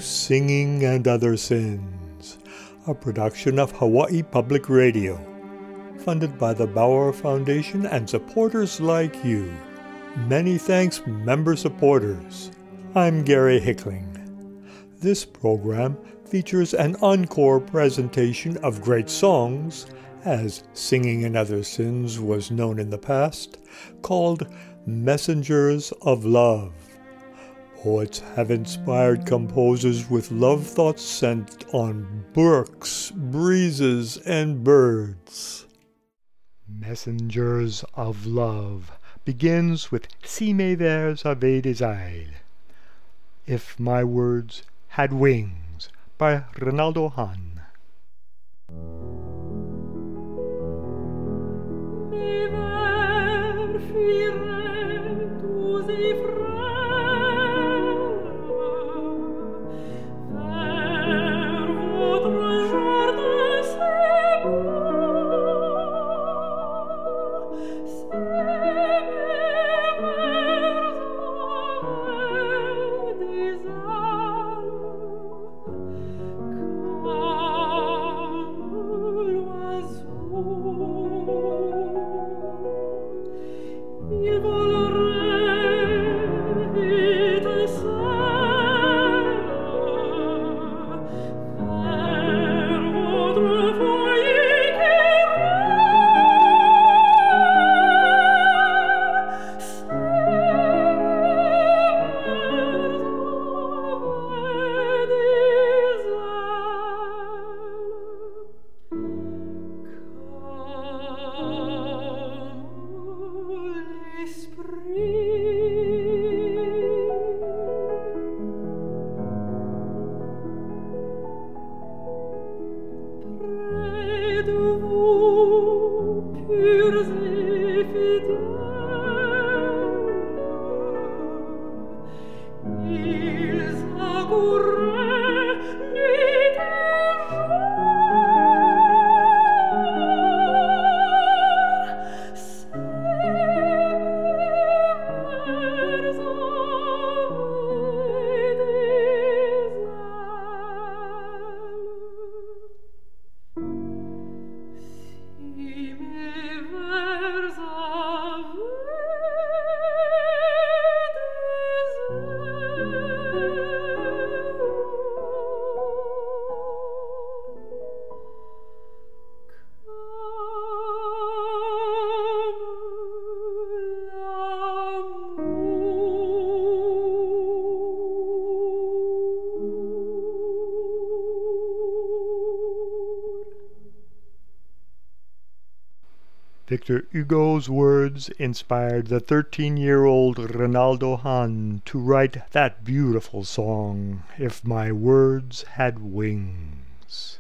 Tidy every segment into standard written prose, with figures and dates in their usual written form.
Singing and Other Sins, a production of Hawaii Public Radio, funded by the Bauer Foundation and supporters like you. Many thanks, member supporters. I'm Gary Hickling. This program features an encore presentation of great songs, as Singing and Other Sins was known in the past, called Messengers of Love. Poets have inspired composers with love thoughts sent on brooks, breezes, and birds. Messengers of Love begins with Si mes vers avaient des ailes, If My Words Had Wings, by Rinaldo Hahn. Victor Hugo's words inspired the 13-year-old Rinaldo Hahn to write that beautiful song, If My Words Had Wings.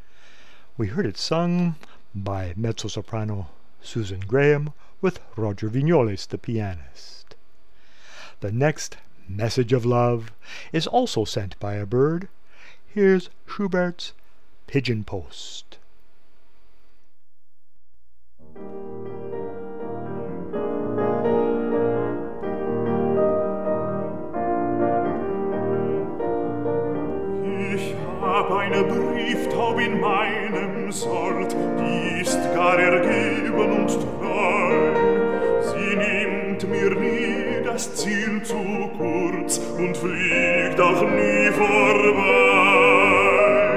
We heard it sung by mezzo-soprano Susan Graham with Roger Vignoles, the pianist. The next message of love is also sent by a bird. Here's Schubert's Pigeon Post. Eine Brieftaub in meinem Sold, die ist gar ergeben und treu. Sie nimmt mir nie das Ziel zu kurz und fliegt auch nie vorbei.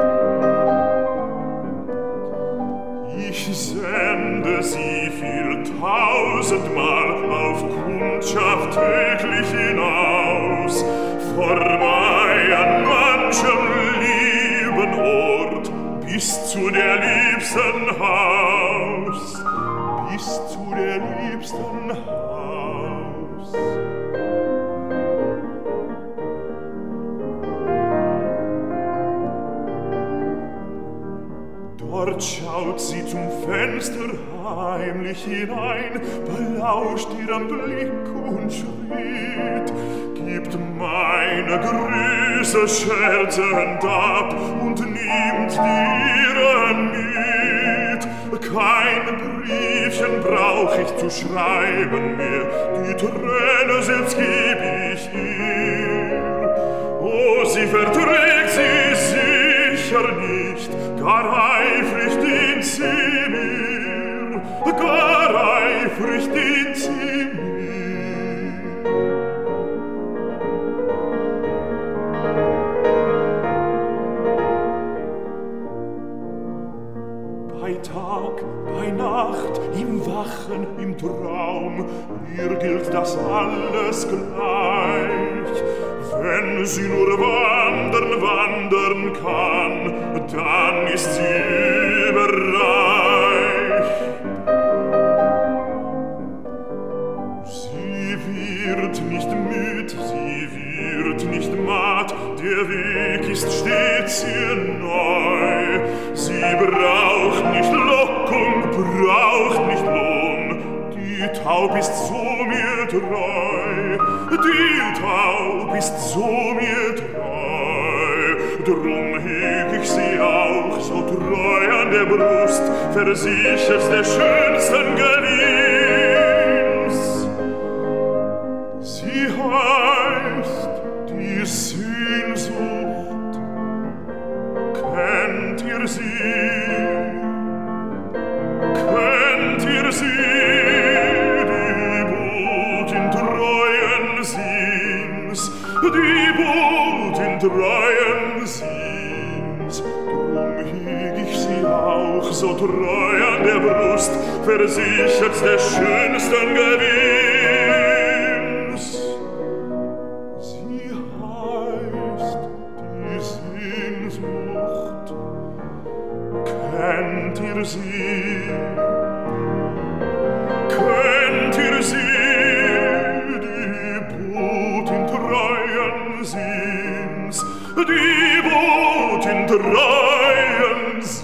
Ich sende sie viel tausendmal auf Kundschaft täglich hinaus, vorbei an manchem Ort, bis zu der liebsten Haus, bis zu der liebsten Haus. Dort schaut sie zum Fenster heimlich hinein, belauscht ihren Blick und Schritt, gibt meine Grüße scherzend ab und nimmt ihren mit. Kein Briefchen brauch ich zu schreiben mehr, die Träne selbst geb ich ihr. O sie verträgt sie sicher nicht, gar eifrig dient sie mir, gar eifrig dient sie mir. Bei Tag, bei Nacht, im Wachen, im Traum, ihr gilt das alles gleich. Wenn sie nur wandern kann, dann ist sie überreich. Sie wird nicht müd, sie wird nicht matt, der Weg ist stets ihr neu. Sie braucht nicht Lockung, braucht nicht Lohn, die Taub ist so mir treu, die Taub ist so mir treu. Drum heg ich sie auch so treu an der Brust, versichert der schönsten Gewiss. Sie heißt die Sehnsucht, kennt ihr sie? Kennt ihr sie? Die Boot in treuen Sinns, die Boot in treuen Sinns. Drum heg ich sie auch so treu an der Brust, versichert der schönsten Gewiss. Sie heißt die Sehnsucht, kennt ihr sie? Kennt ihr sie? Die Boot in treuen Sinns, die Boot in treuen Sinns.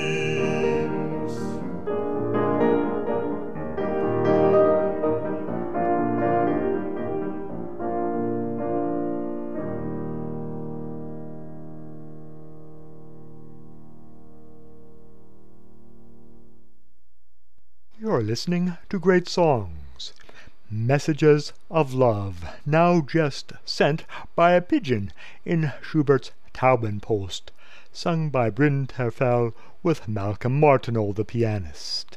You're listening to Great Songs, messages of love, now just sent by a pigeon in Schubert's Taubenpost, sung by Bryn Terfel with Malcolm Martineau, the pianist.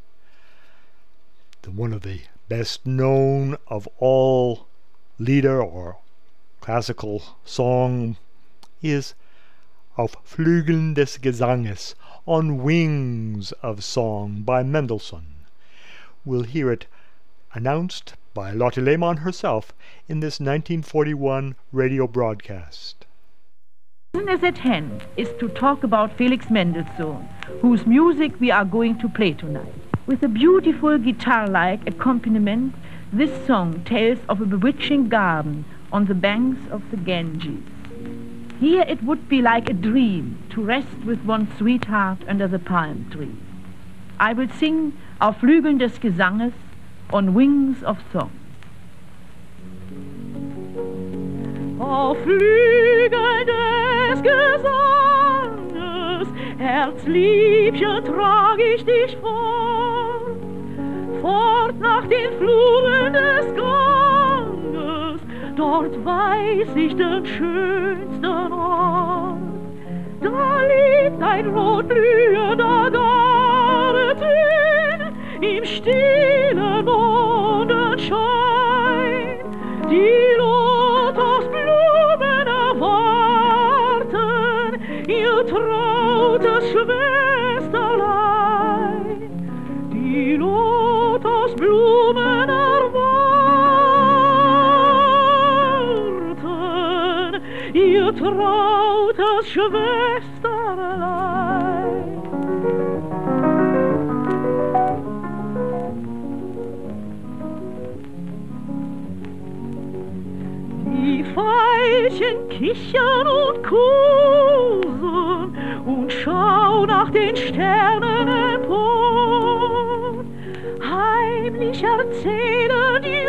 One of the best known of all Lieder or classical song is Auf Flügeln des Gesanges, On Wings of Song by Mendelssohn. We'll hear it announced by Lotte Lehmann herself in this 1941 radio broadcast. Business at hand is to talk about Felix Mendelssohn, whose music we are going to play tonight. With a beautiful guitar-like accompaniment, this song tells of a bewitching garden on the banks of the Ganges. Here it would be like a dream to rest with one's sweetheart under the palm tree. I will sing Auf Flügeln des Gesanges, On Wings of Song. Auf Flügeln des Gesanges, Herzliebchen, trag ich dich fort, fort nach den Fluren des Ganges, dort weiß ich den schönsten Ort. Da liegt ein rotblühender Garten im stillen Mondenschein. Die Lotusblumen erwarten ihr trautes Schwesterlein. Die Lotusblumen erwarten ihr trautes Schwesterlein. Die Veilchen kichern und kosen und schauen nach den Sternen empor. Heimlich erzählen die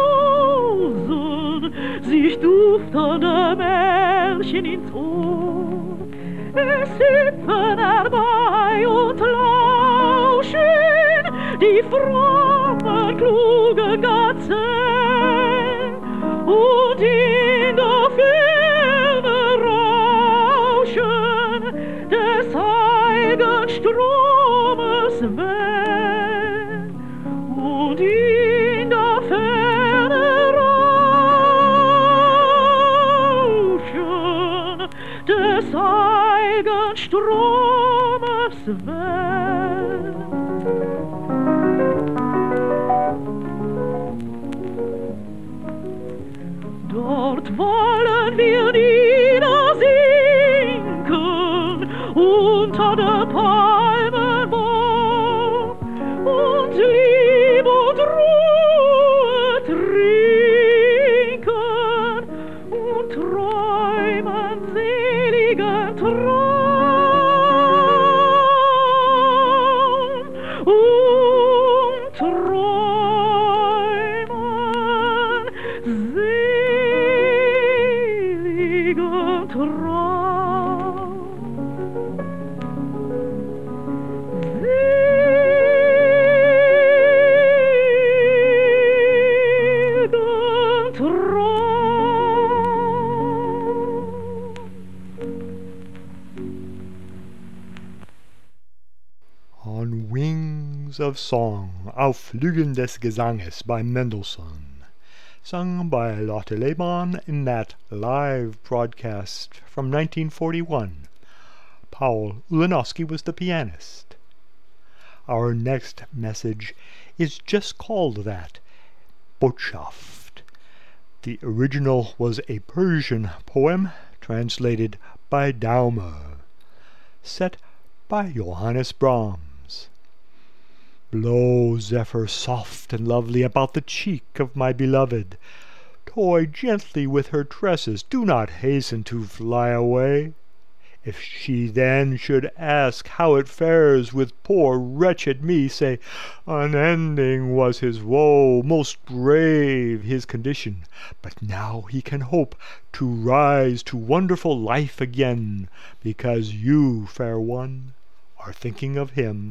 Rosen sich duftende Märchen ins Ohr. Es hüpfen herbei und lauschen die frommen, klugen Gazellen. Und in der Ferne Stromes Wellen und in der Ferne Rauschen des heiligen Stromes Wellen. Dort wollen wir niedersinken unter der Palmenbaum und Lieb und Ruhe trinken und träumen seligen Traum und träumen seligen Traum. On Wings of Song, Auf Flügeln des Gesanges by Mendelssohn, sung by Lotte Lehmann in that live broadcast from 1941. Paul Ulanowski was the pianist. Our next message is just called that, Botschaft. The original was a Persian poem translated by Daumer, set by Johannes Brahms. Blow, zephyr, soft and lovely, about the cheek of my beloved. Toy gently with her tresses, do not hasten to fly away. If she then should ask how it fares with poor wretched me, say, unending was his woe, most grave his condition, but now he can hope to rise to wonderful life again, because you, fair one, are thinking of him.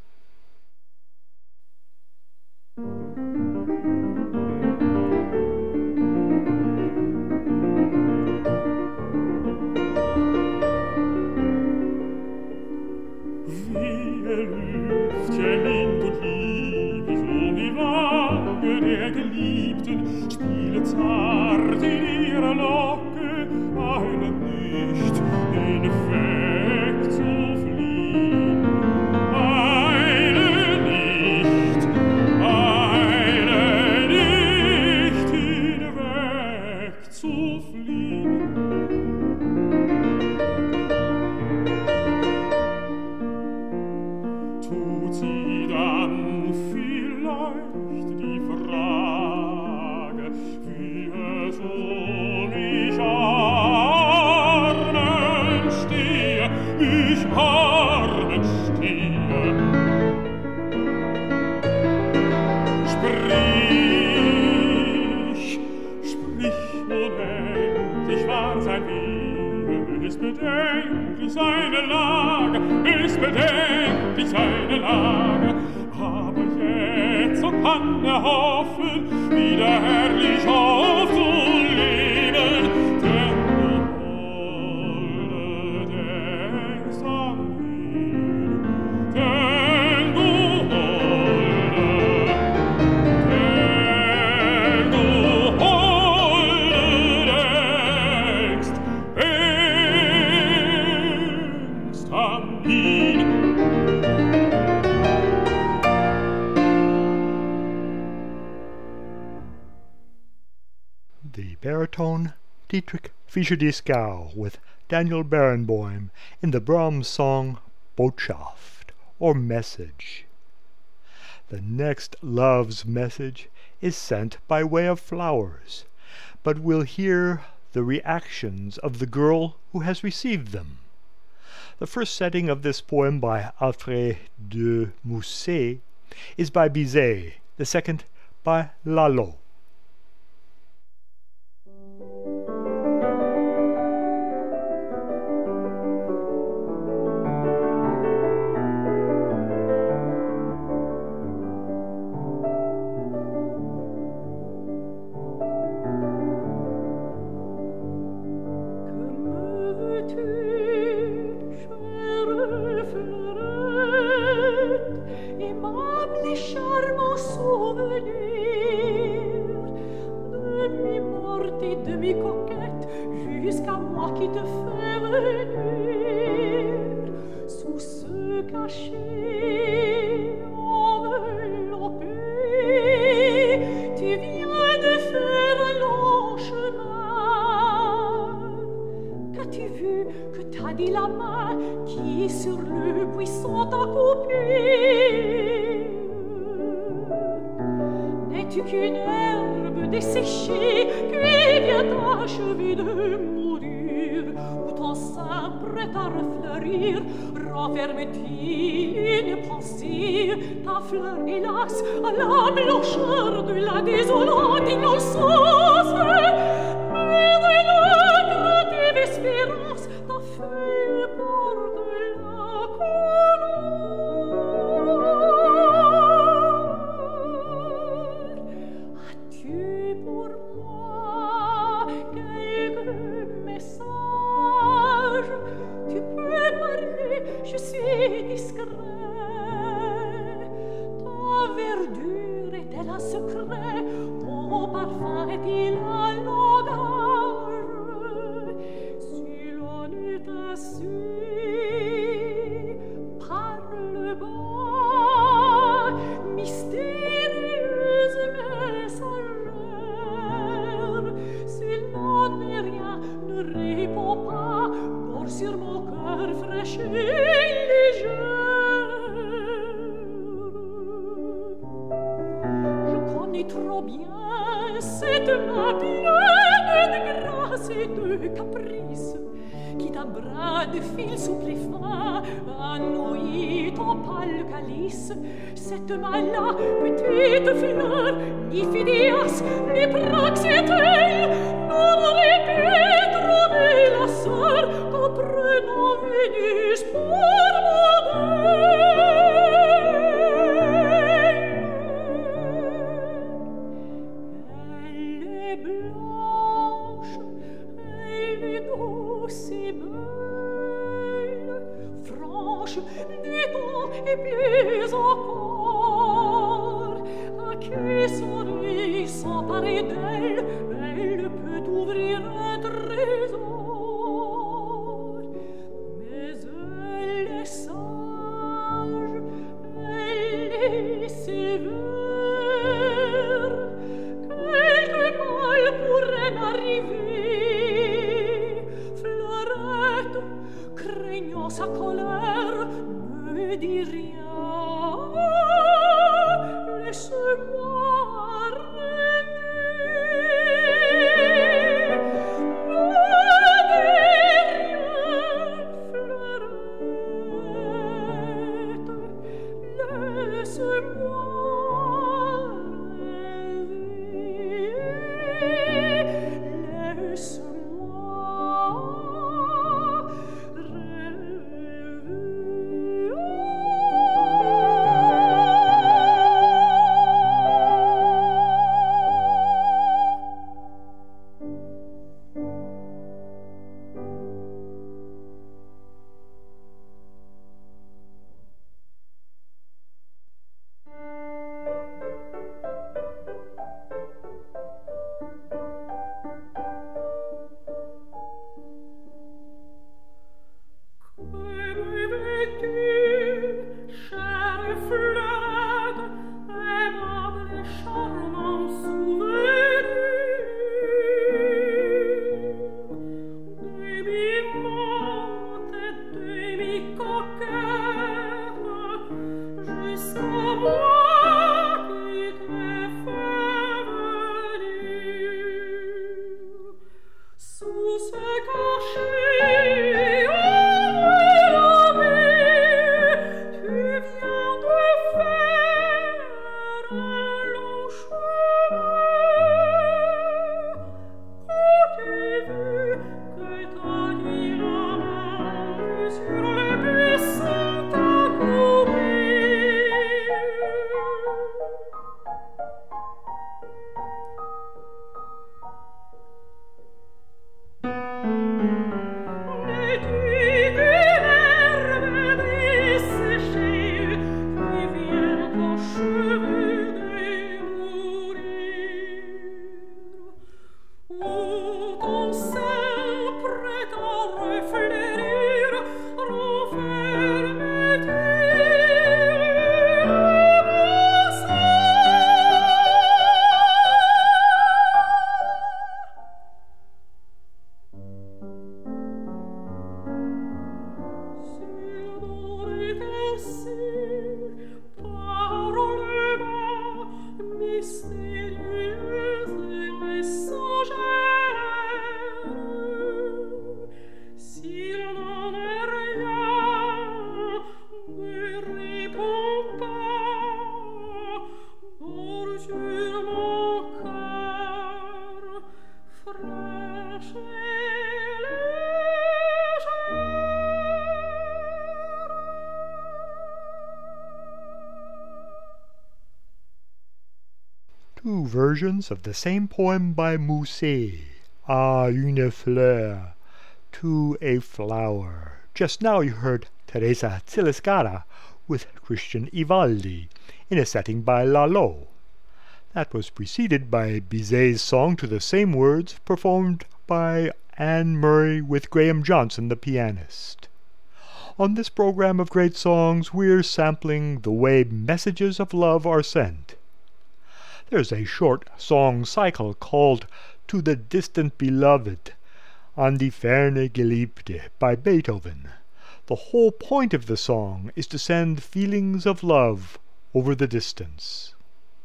Spiele zart in ihrer Locke, eilen nicht, den Weg zu fliehen. Eile nicht, den Weg zu fliehen. Tut sie dann vielleicht die Frage, wie es ich armen stehe, Sprich, unendlich war sein Wesen, ist bedenklich seine Lage, aber jetzt so kann hoffen, wieder herrlich aufzuleben, denn du Holde denkst an ihn, denn du Holde denkst an ihn. The baritone Dietrich Fischer-Dieskau with Daniel Barenboim in the Brahms song Botschaft, or Message. The next love's message is sent by way of flowers, but we'll hear the reactions of the girl who has received them. The first setting of this poem by Alfred de Musset is by Bizet, the second by Lalo. Que me veux-tu, chère fleur? aimable et charmant souvenir de mi-morte et de mi-coquette jusqu'à moi qui te fais venir sous ce cachet enveloppé. Tu viens de faire un long chemin. Qu'as-tu vu, que t'a dit la main qui sur le buisson t'a coupé? N'es-tu qu'une herbe desséchée qui vient achever de mourir, ou ton sein prêt à refleurir renferme-t-il une pensée? Ta fleur, hélas, à la blancheur de la désolante innocence, mais de la craintive espérance, ta feuille porte la couleur. As-tu pour moi quelque message? Tu peux parler, je suis discret. Ta verdure est-elle un secret? Ton parfum est-il un langage? Si l'on est ainsi, parle bas, mystérieuse messagère. Si l'on n'est rien, ne réponds pas, dors sur mon cœur fraîche et légère. Je connais trop bien cette main pleine de grâce et de caprice qui d'un bras de fil souple et fin a noué ton pâle calice. Cette main-là, petite fleur, ni Phidias, ni Praxitèle, n'aurait pu trouver la sœur qu'en prenant Vénus pour modèle. Elle est blanche, elle est douce et belle, franche, dit-on, et plus encore. À qui saurait s'emparer d'elle? Elle peut ouvrir un trésor. Mais elle est sage, elle est sévère. Quelque mal pourrait m'arriver. Fleurette, craignant sa colère, ne dis rien. Laisse-moi rêver. Ne dis rien, Fleurette. Laisse-moi rêver. Laisse-moi rêver. Two versions of the same poem by Musset, À une fleur, to a flower. Just now you heard Teresa Ziliscara with Christian Ivaldi in a setting by Lalo. That was preceded by Bizet's song to the same words performed by Anne Murray with Graham Johnson, the pianist. On this program of great songs, we're sampling the way messages of love are sent. There's a short song cycle called To the Distant Beloved, An die ferne Geliebte, by Beethoven. The whole point of the song is to send feelings of love over the distance.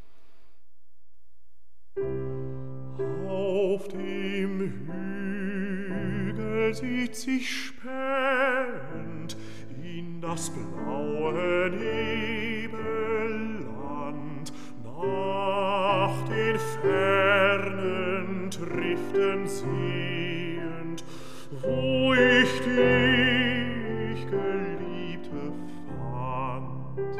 Auf dem Hügel sitz ich spähend in das blaue Nebelland, nach den fernen Triften sehend, wo ich dich, Geliebte, fand.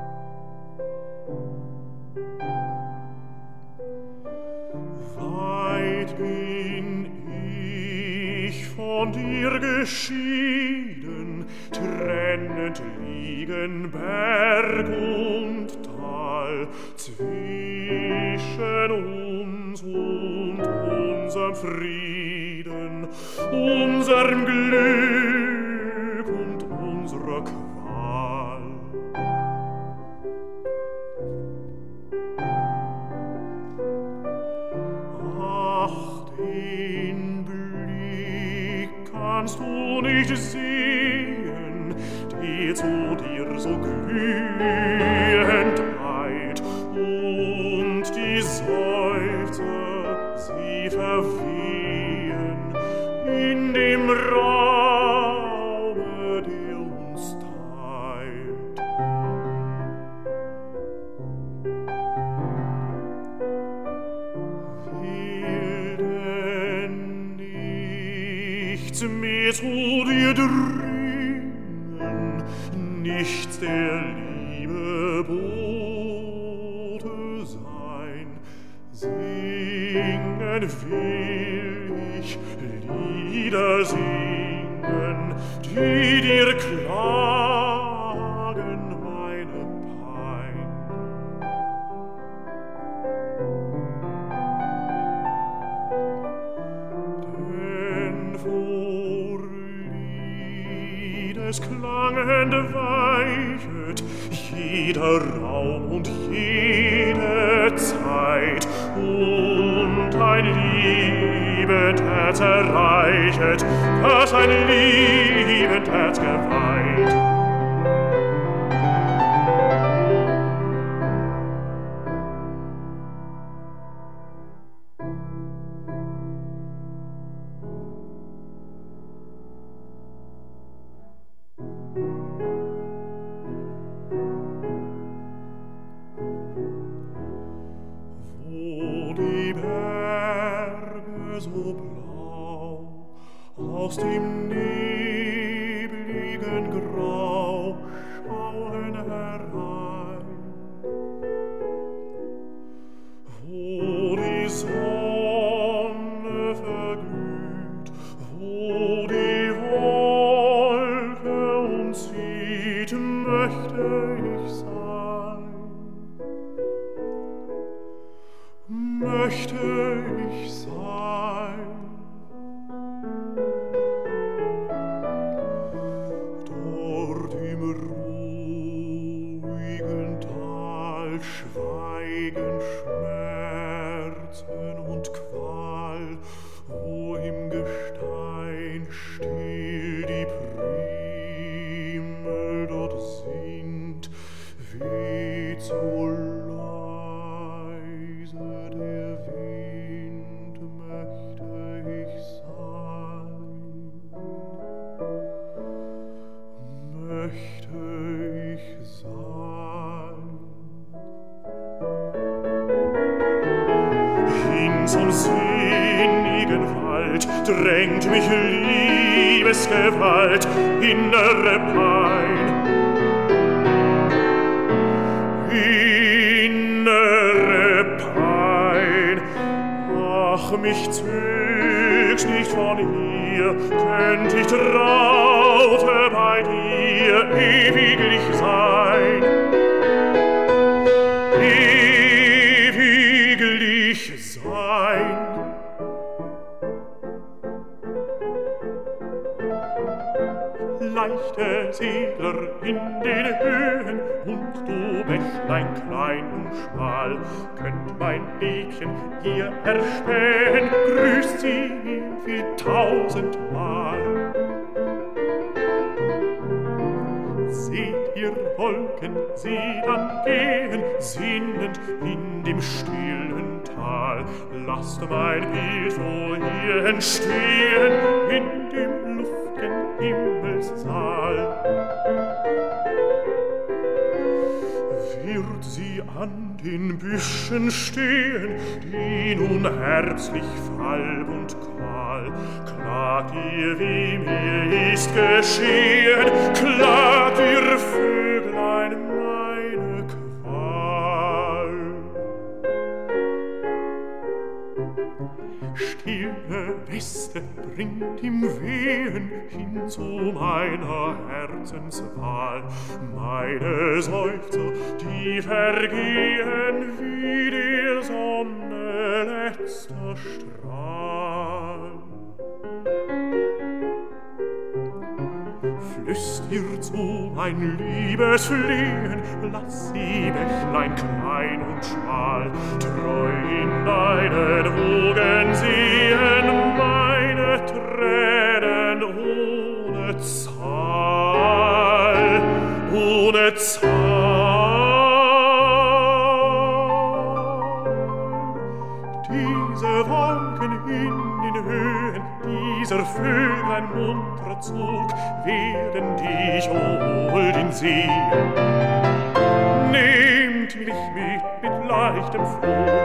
Weit bin ich von dir geschieden, trennend liegen Berg und Tal, zwischen uns und unserem Frieden, unserem Glück und unserer Qual. Ach, den Blick kannst du nicht sehen, die zu dir so glühend eilt, und die Seufzer, sie verwehen in dem Raume, der uns teilt. Will denn nichts mehr zu dir dringen, nichts der Liebe Bote sein. Singen will ich, Lieder singen, die dir klagen meine Pein. Denn vor Liedesklang entweichet jeder Raum und jede Zeit, und ein liebend Herz erreichet, was ein liebend Herz geweiht. Aus dem nebligen Grau schauen herein, wo die Sonne verglüht, wo die Wolke uns sieht, möchte ich sein, möchte ich sein. Schweigen, Schmerzen und Qual, wo im Gestein still die Primel dort sind, weht so leise der Wind, möchte ich sein, möchte ich sein. Zum sinnigen Wald drängt mich Liebesgewalt, innere Pein. Innere Pein. mich zögst nicht von hier, könnt ich traute bei dir ewiglich sein. Ewiglich sein. Leichte Segler in den Höhen und du Bächlein klein und schmal, könnt mein Mädchen hier erspähen, grüßt sie mir viel tausendmal. Seht ihr Wolken, sie dann gehen, sinnend in dem stillen Tal, lasst mein Bild vor ihr entstehen, in dem luftigen Himmelssaal. Wird sie an den Büschen stehen, die nun herzlich falb und kahl, klagt ihr, wie mir ist geschehen, klagt ihr Vöglein meine Qual. Stille Weste bringt ihm Wehen hin zu meiner Herzenswahl. Meine Seufzer, die vergehen wie der Sonne letzter Strahl. Flüst ihr zu mein Liebesflehen, lass sie Bächlein klein und schmal, treu in deinen Wogen sehen meine Tränen ohne Zahl, ohne Zahl. Diese Wolken in den Höhen, dieser Vöglein munterer Zug, werden dich holden sehen. Nehmt mich mit leichtem Flug.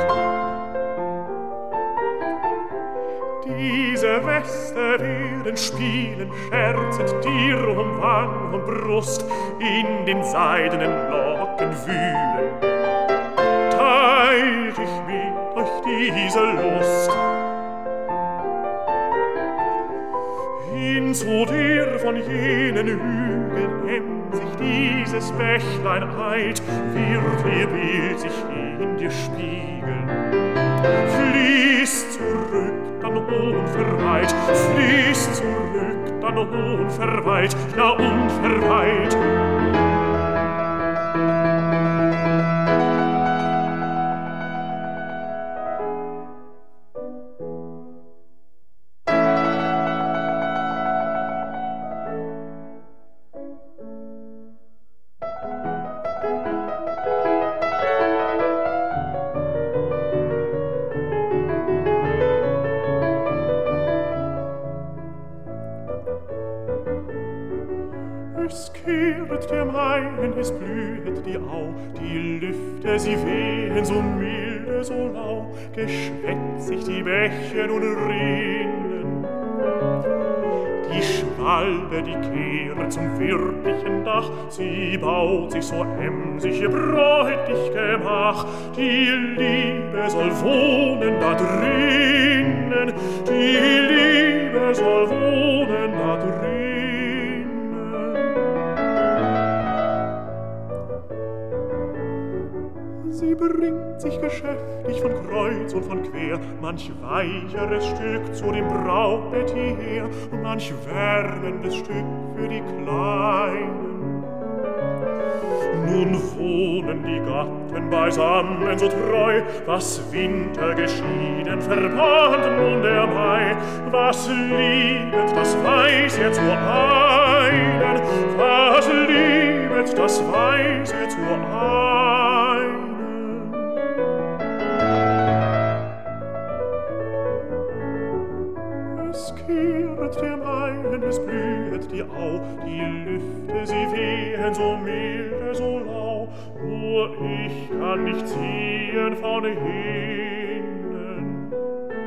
Diese Weste werden spielen, scherzend dir um Wang und Brust, in den seidenen Locken wühlen. Teilt ich mit euch diese Lust. Hin zu dir von jenen Hügeln emsig dieses Bächlein eilt, wird ihr Bild sich in dir spiegeln. Fließt zurück, dann unverweilt, fließt zurück, dann unverweilt, ja unverweilt. Es kehret der Main, es blühet die Au, die Lüfte, sie wehen so milde, so lau, geschwätzig die Bäche und Rinnen. Die Schwalbe, die kehret zum wirklichen Dach, sie baut sich so emsig ihr bräutlich Gemach. Die Liebe soll wohnen da drinnen, die Liebe soll wohnen da drinnen. Sie bringt sich geschäftig von Kreuz und von quer manch weicheres Stück zu dem Brautbett hierher und manch wärmendes Stück für die Kleinen. Nun wohnen die Gatten beisammen so treu, was Winter geschieden verband nun der Mai. Was liebet, das weiß jetzt nur einen, was liebet, das weiß jetzt nur einen. Es kehret der Main, es blühet die Au, die Lüfte, sie wehen so milde, so lau, nur ich kann nicht ziehen von hinnen.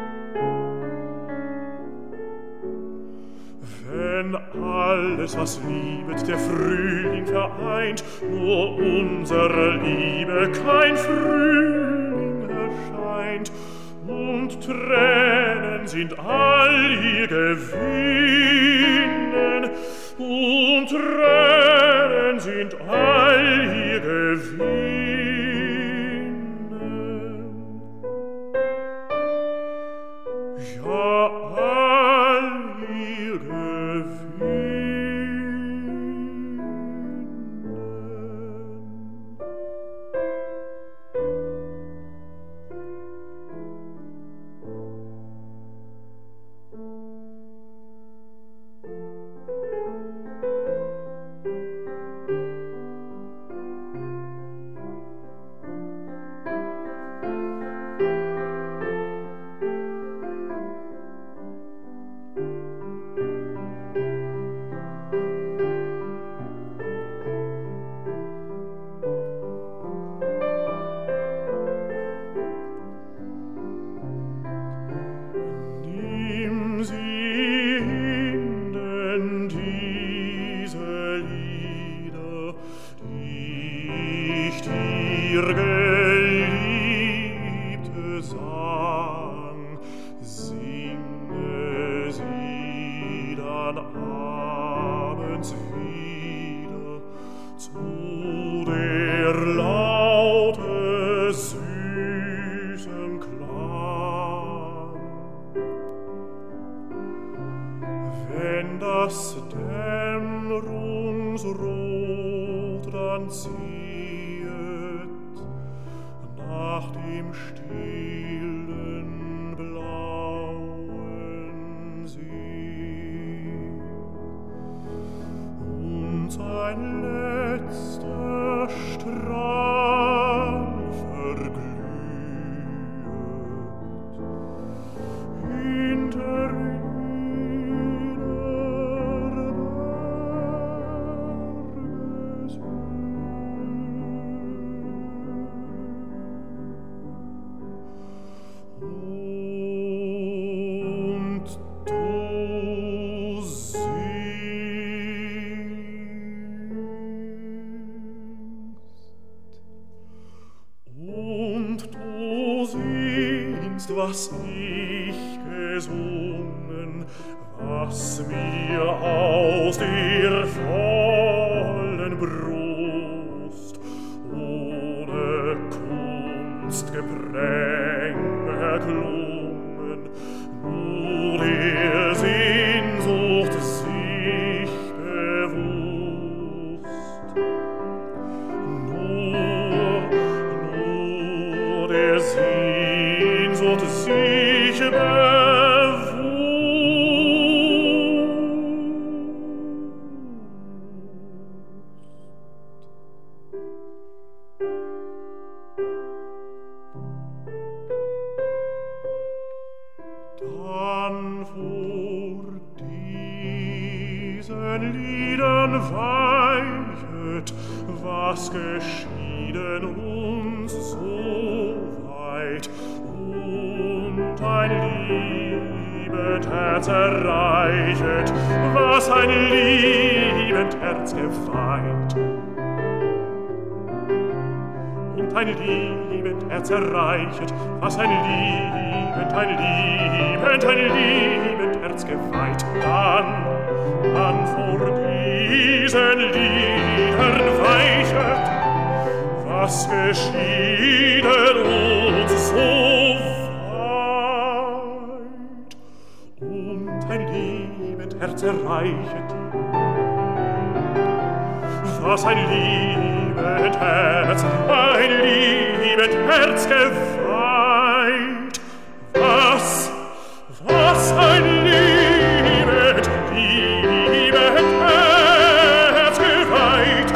Wenn alles, was liebet, der Frühling vereint, nur unserer Liebe kein Frühling erscheint, und Tränen sind all ihr Gewinnen, und Tränen sind all ihr Gewinnen. Ja, all ihr was ich gesungen, was mir aus der vollen Brust ohne Kunstgepränge erklungen, nur der Sehnsucht sich bewusst, nur der Sehnsucht sich bewusst. Dann vor diesen Liedern weichet, was geschieden uns so weit, und ein liebend Herz erreichet, was ein liebend Herz gefeit. Und ein liebend Herz erreichet, was ein liebend Herz gefeit. Dann vor diesen Liedern weichet, was geschieden uns so weit. Und ein liebend Herz erreichet, was ein liebend Herz gefeit. Was ein liebend Herz gefeit.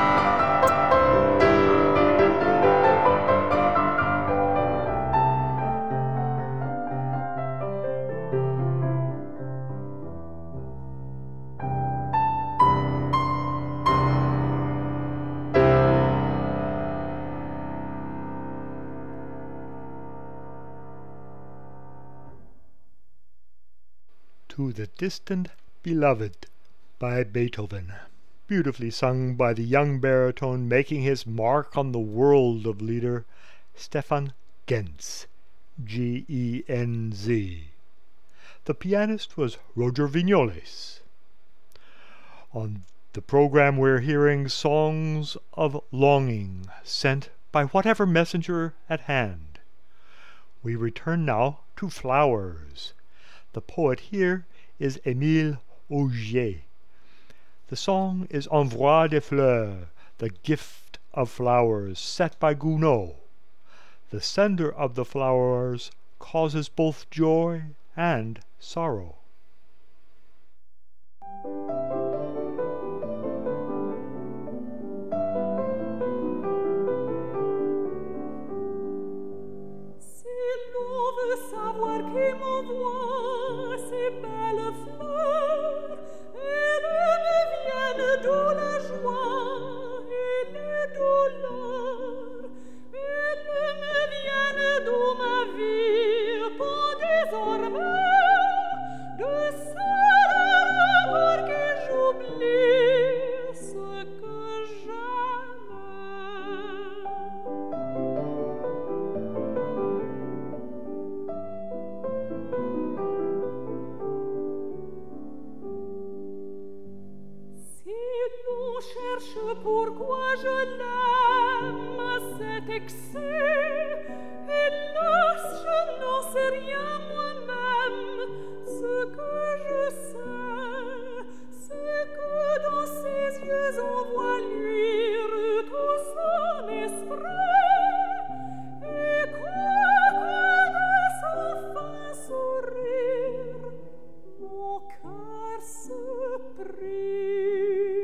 To the Distant Beloved by Beethoven, beautifully sung by the young baritone making his mark on the world of Lieder, Stefan Genz, Genz. The pianist was Roger Vignoles. On the program we're hearing songs of longing sent by whatever messenger at hand. We return now to flowers. The poet here is Émile Augier. The song is Envoi des fleurs, the gift of flowers, set by Gounod. The sender of the flowers causes both joy and sorrow. Savoir qui m'envoie ces belles fleurs, elles me viennent d'où la joie et les douleurs, elles me viennent d'où ma vie pour désormais de seul pour que j'oublie ce que j'aime. Cherche pourquoi je l'aime, cet excès, hélas, je n'en sais rien moi-même. Ce que je sais, c'est que dans ses yeux on voit luire tout son esprit, et quoi de son fin sourire, mon cœur se prie.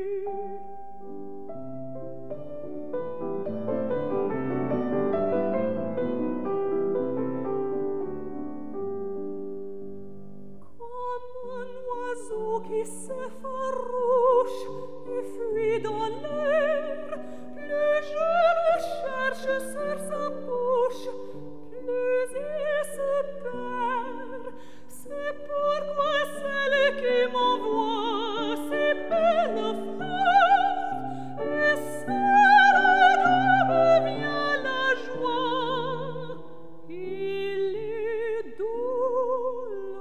Qui s'effarouche et fuit dans l'air, plus je le cherche sur sa bouche, plus il se perd. C'est pourquoi celle qui m'envoie ces belles fleurs, et celle d'où me vient la joie, il est douleur.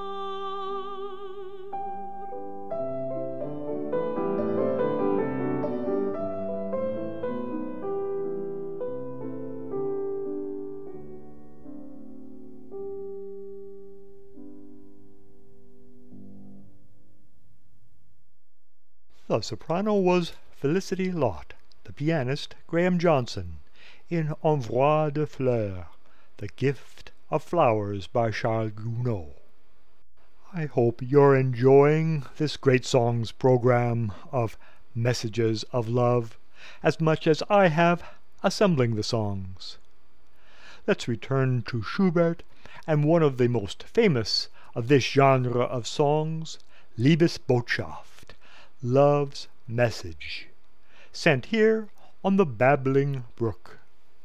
The soprano was Felicity Lott, the pianist Graham Johnson, in Envoi des fleurs, the gift of flowers by Charles Gounod. I hope you're enjoying this Great Songs program of messages of love as much as I have assembling the songs. Let's return to Schubert and one of the most famous of this genre of songs, Liebesbotschaft, Love's Message, sent here on the babbling brook.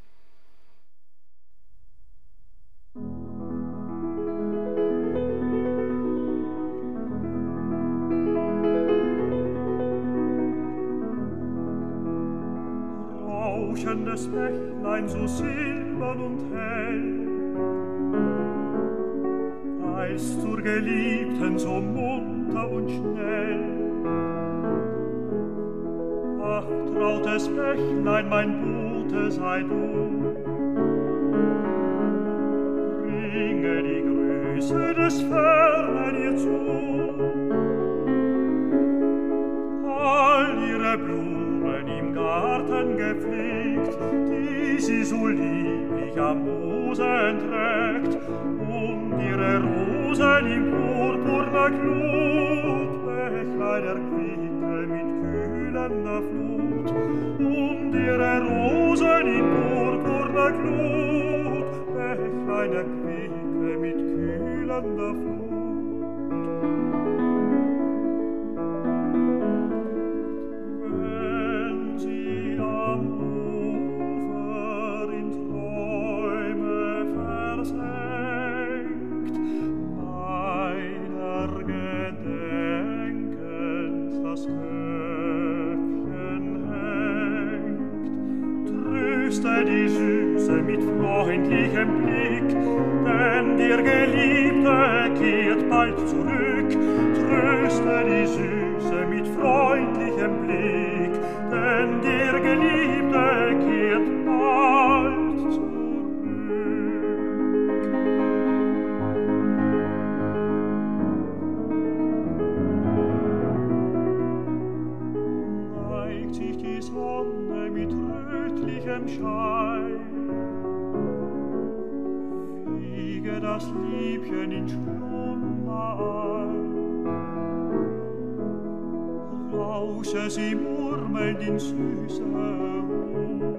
Rauschendes Bächlein so silbern und hell, eilst zur Geliebten so munter und schnell. Ach, trautes Bächlein, mein Bote sei du, bringe die Grüße des Fernen ihr zu. All ihre Blumen im Garten gepflegt, die sie so lieblich am Busen trägt, und ihre Rosen im purpurner Glut, Bächlein erquicke mit kühlender Flut, und ihre Rosen im purpurner Glut, Bächlein erquicke mit kühlender Flut. Trü Tröste die Süße mit freundlichem Blick, denn der Geliebte kehrt bald zurück. Tröste die Süße mit freundlichem Blick, denn der Geliebte kehrt bald zurück. Neigt sich die Sonne mit rötlichem Schein, wiege das Liebchen in Schlummer ein. Rausche sie murmelnd in süßer Ruhe,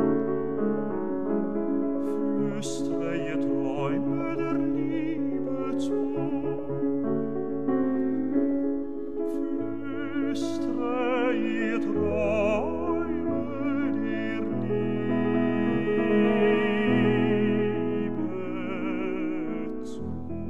flüstre ihr Träume der Liebe zu. Flüstre ihr Träume der Liebe zu.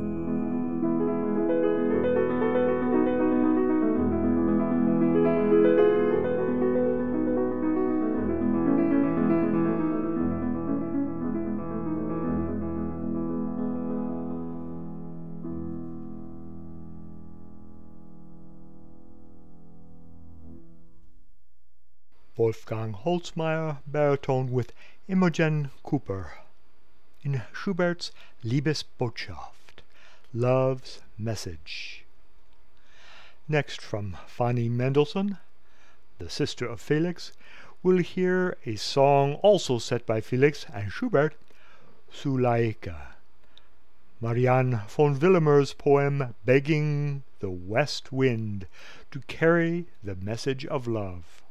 Wolfgang Holzmeier, baritone with Imogen Cooper, in Schubert's Liebesbotschaft, Love's Message. Next, from Fanny Mendelssohn, the sister of Felix, we'll hear a song also set by Felix and Schubert, Suleika, Marianne von Willemer's poem begging the west wind to carry the message of love.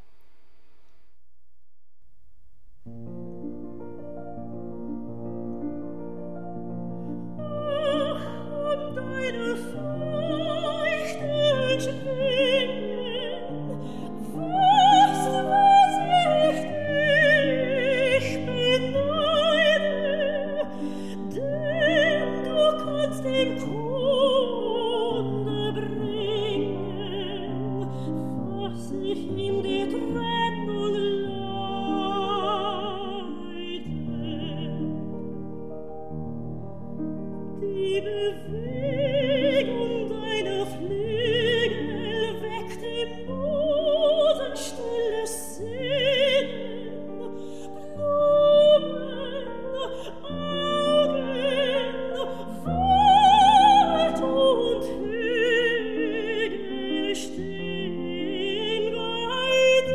Deine feuchten Schwingen, was ich dich beneide, denn du kannst dem Kunde bringen, was ich ihm die Trennung leide. Die Bewegung deiner Flügel weckt im Busen stilles Sehnen, Blumen, Augen, Wald und Hügel stehen bei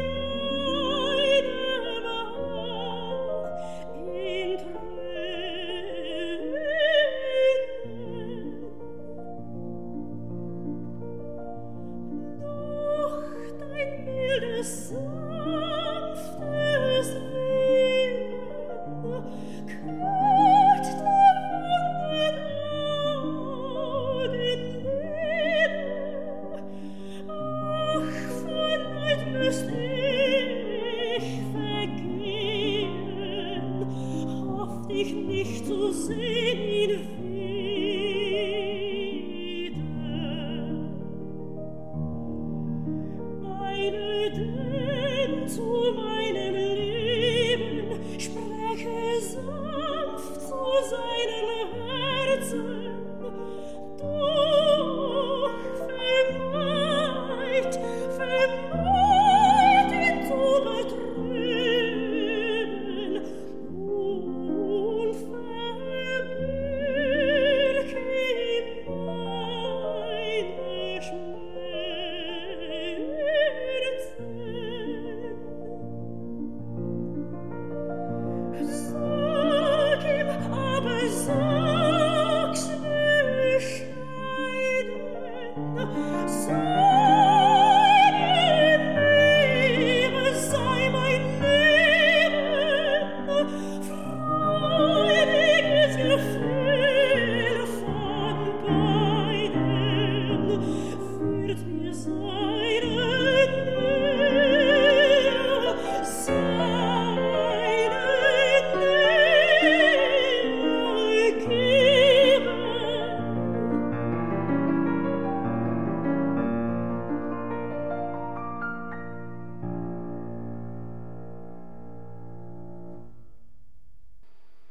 deinem Arm in Tränen. Doch dein mildes, sanftes Wehen kühlt der wunden Augen nieder. Ach, vor Neid müsst ich vergehen, hoff dich nicht zu sehen ihn wieder. Eile denn zu meinem Leben, spreche sanft zu seinem Herzen, doch vermeid ihn zu betrüben, unverbindlich.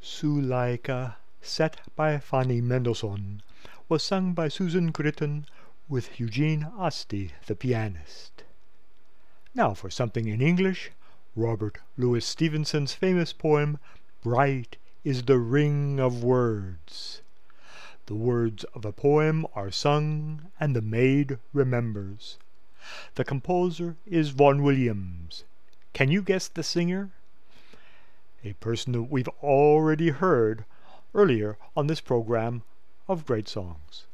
Suleika, set by Fanny Mendelssohn, was sung by Susan Gritton with Eugene Asti, the pianist. Now for something in English, Robert Louis Stevenson's famous poem, Bright is the Ring of Words. The words of a poem are sung, and the maid remembers. The composer is Vaughan Williams. Can you guess the singer? A person that we've already heard earlier on this program of Great Songs.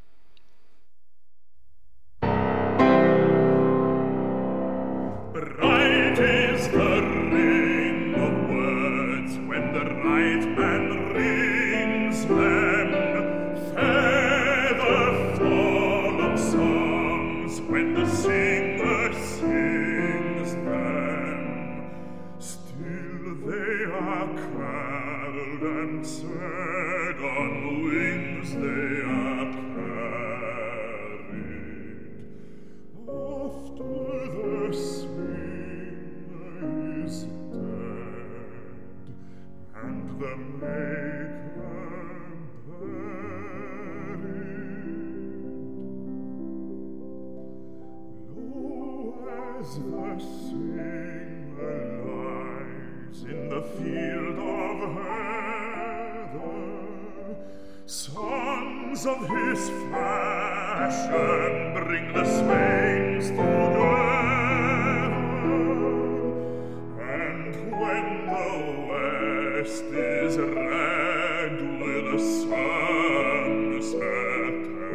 Bright is the ring of words when the right man rings them. Fair the fall of songs when the singer sings them. Still they are caroled and said, on wings they are carried. After the singer is dead, and the maker buried. Lo, as the singer lies in the field of heather, songs of his fashion bring the Swains together, and when the west is red with a sunset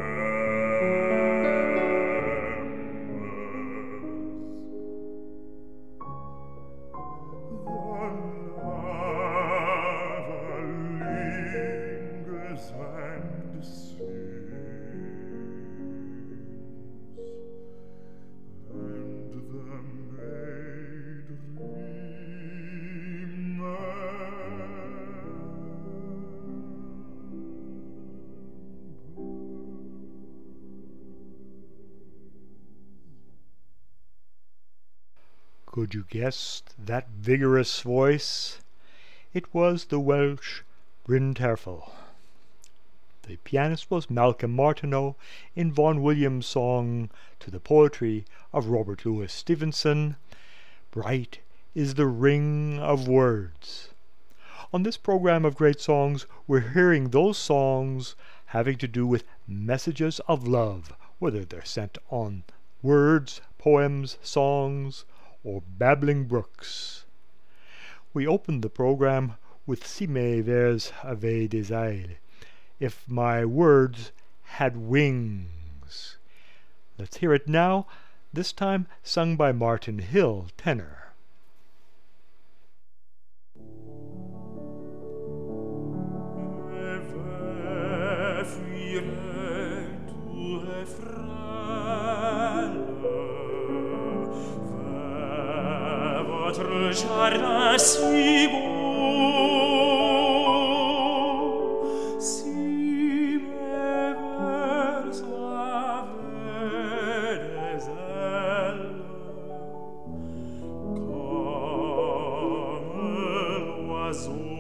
Could you guess that vigorous voice? It was the Welsh Bryn Terfel. The pianist was Malcolm Martineau in Vaughan Williams' song to the poetry of Robert Louis Stevenson, Bright is the Ring of Words. On this program of Great Songs, we're hearing those songs having to do with messages of love, whether they're sent on words, poems, songs, or babbling brooks. We opened the program with Si mes vers avaient des ailes, if my words had wings. Let's hear it now, this time sung by Martin Hill, tenor. Jardin si beau, si mes vers avaient des ailes, comme l'oiseau,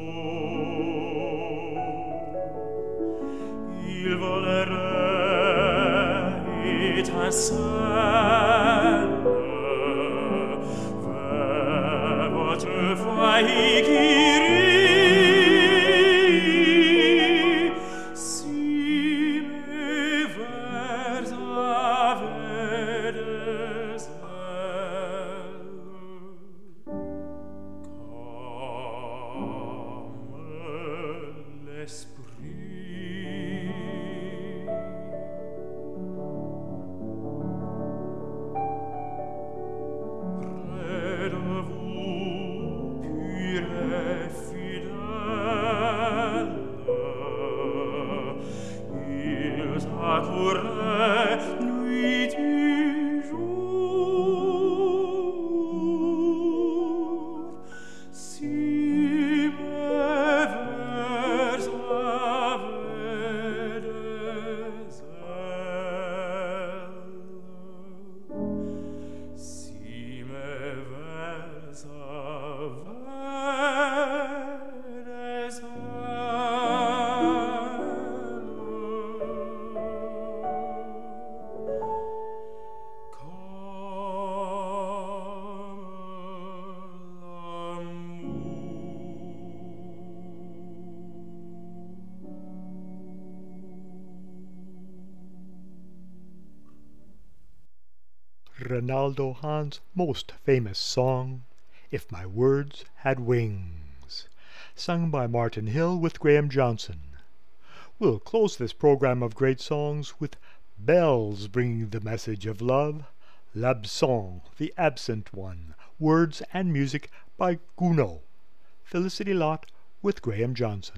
il volerait étincelle. Si mes vers avaient des ailes, comme l'esprit. Près de vous, pure fidèle, ils accouraient nuit du jour. Si mes vers avaient des ailes, si mes vers avaient des ailes. Rinaldo Hahn's most famous song, If My Words Had Wings, sung by Martin Hill with Graham Johnson. We'll close this program of great songs with bells bringing the message of love, L'Absent, the Absent One, words and music by Gounod. Felicity Lott with Graham Johnson.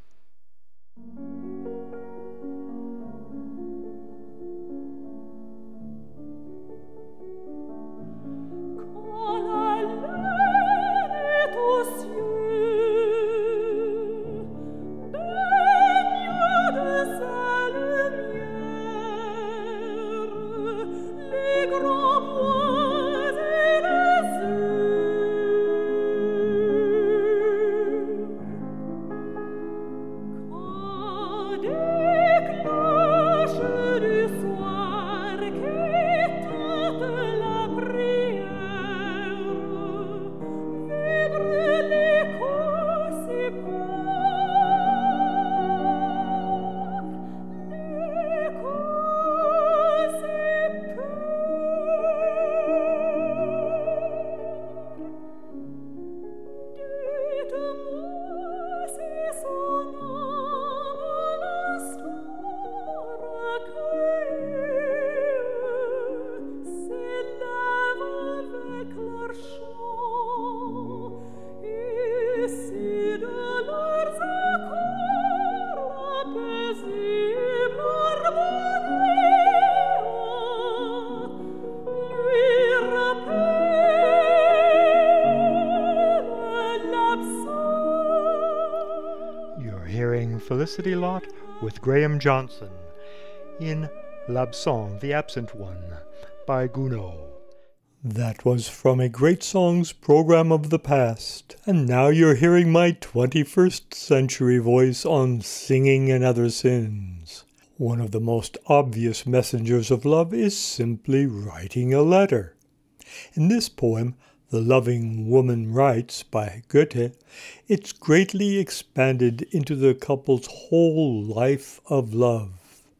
Felicity Lott with Graham Johnson in L'Absent, the Absent One by Gounod. That was from a Great Songs program of the past, and now you're hearing my 21st century voice on Singing and Other Sins. One of the most obvious messengers of love is simply writing a letter. In this poem, The Loving Woman Writes by Goethe, it's greatly expanded into the couple's whole life of love.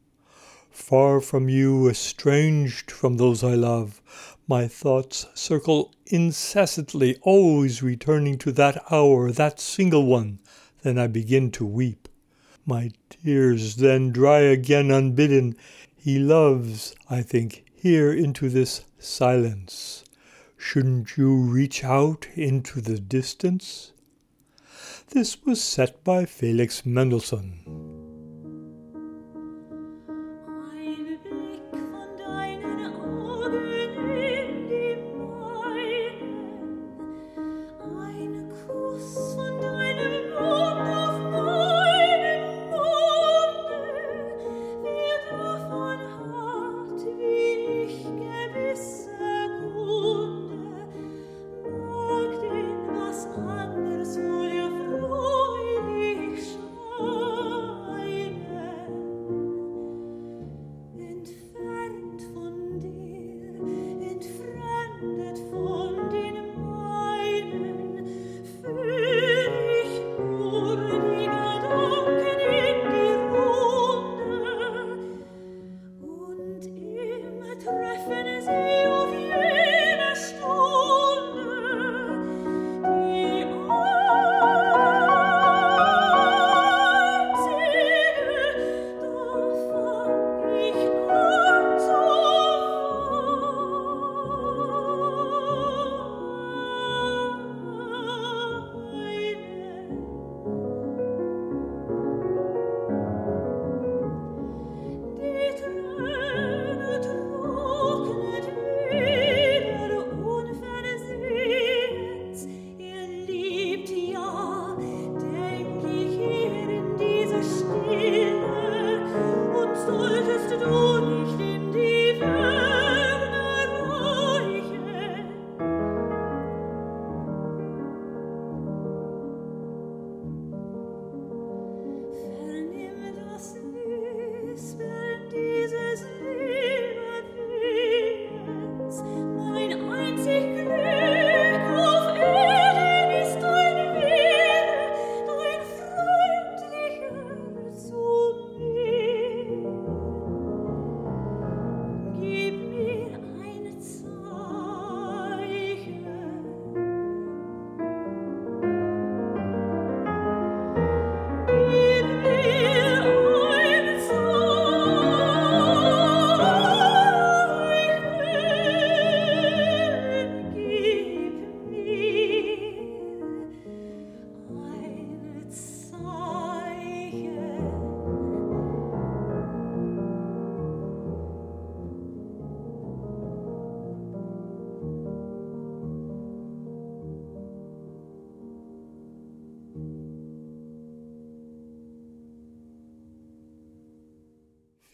Far from you, estranged from those I love, my thoughts circle incessantly, always returning to that hour, that single one. Then I begin to weep. My tears then dry again unbidden. He loves, I think, here into this silence. Shouldn't you reach out into the distance? This was set by Felix Mendelssohn.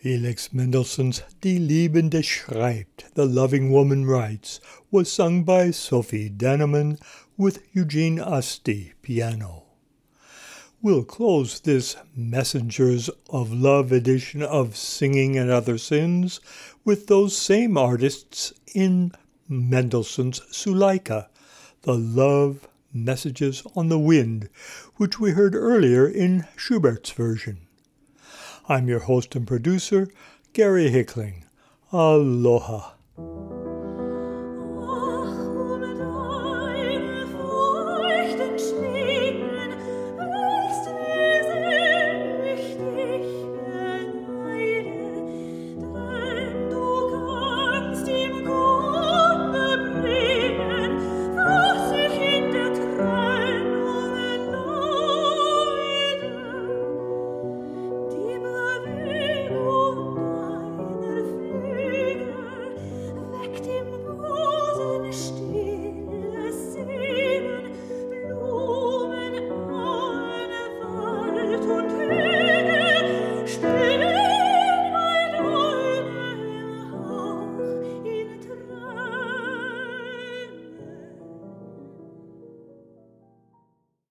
Felix Mendelssohn's Die Liebende schreibt, The Loving Woman Writes, was sung by Sophie Dannemann with Eugene Asti, piano. We'll close this Messengers of Love edition of Singing and Other Sins with those same artists in Mendelssohn's Suleika, the love messages on the wind, which we heard earlier in Schubert's version. I'm your host and producer, Gary Hickling. Aloha.